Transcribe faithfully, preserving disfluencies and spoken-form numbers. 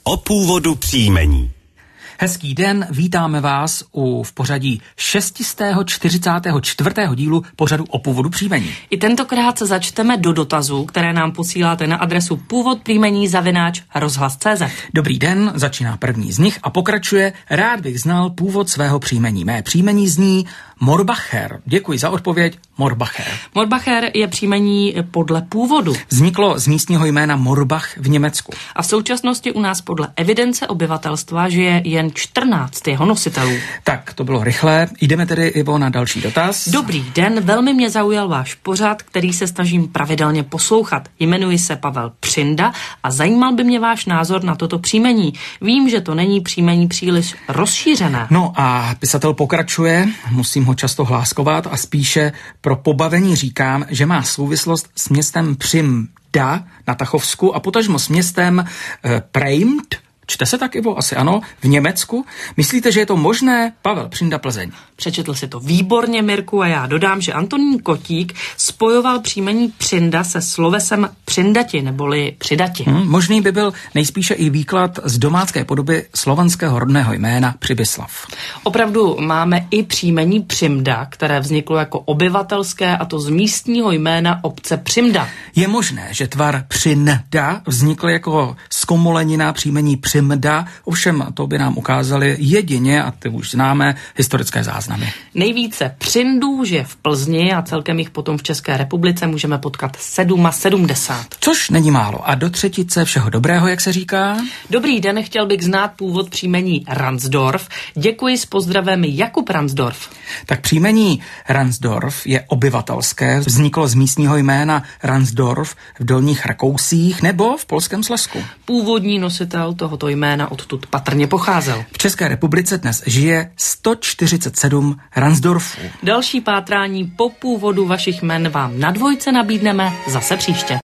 O původu příjmení. Hezký den, vítáme vás u v pořadí šestistého čtyřicátého čtvrtého dílu pořadu O původu příjmení. I tentokrát se začteme do dotazů, které nám posíláte na adresu původ příjmení zavináč rozhlas tečka cé zet. Dobrý den, začíná první z nich a pokračuje: rád bych znal původ svého příjmení. Mé příjmení zní Morbacher. Děkuji za odpověď, Morbacher. Morbacher je příjmení podle původu. Vzniklo z místního jména Morbach v Německu. A v současnosti u nás podle evidence obyvatelstva žije jen čtrnáct jeho nositelů. Tak, to bylo rychlé. Jdeme tedy, Ivo, na další dotaz. Dobrý den, velmi mě zaujal váš pořad, který se snažím pravidelně poslouchat. Jmenuji se Pavel Přinda a zajímal by mě váš názor na toto příjmení. Vím, že to není příjmení příliš rozšířené. No a pisatel pokračuje, musím ho často hláskovat a spíše pro pobavení říkám, že má souvislost s městem Přimda na Tachovsku a potažmo s městem e, Preimt. Čte se tak, Ivo? Asi ano. V Německu. Myslíte, že je to možné? Pavel Přinda, Plzeň. Přečetl si to výborně, Mirku, a já dodám, že Antonín Kotík spojoval příjmení Přinda se slovesem přindati, neboli přidati. Hmm, možný by byl nejspíše i výklad z domácké podoby slovanského rodného jména Přibyslav. Opravdu máme i příjmení Přimda, které vzniklo jako obyvatelské, a to z místního jména obce Přimda. Je možné, že tvar Přinda vznikl jako zkomolenina příjmení Přimda, ovšem to by nám ukázali jedině, a ty už známe, historické záznamy. Nejvíce Přindů žije v Plzni a celkem jich potom v České republice můžeme potkat sedmdesát sedm. Což není málo. A do třetice všeho dobrého, jak se říká? Dobrý den, chtěl bych znát původ příjmení Ransdorf. Děkuji, s pozdravem Jakub Ransdorf. Tak příjmení Ransdorf je obyvatelské, vzniklo z místního jména Ransdorf v Dolních Rakousích nebo v Polském Slezsku. Původní nositel tohoto jména odtud patrně pocházel. V České republice dnes žije sto čtyřicet sedm Ransdorfů. Další pátrání po původu vašich jmen vám na dvojce nabídneme zase příště.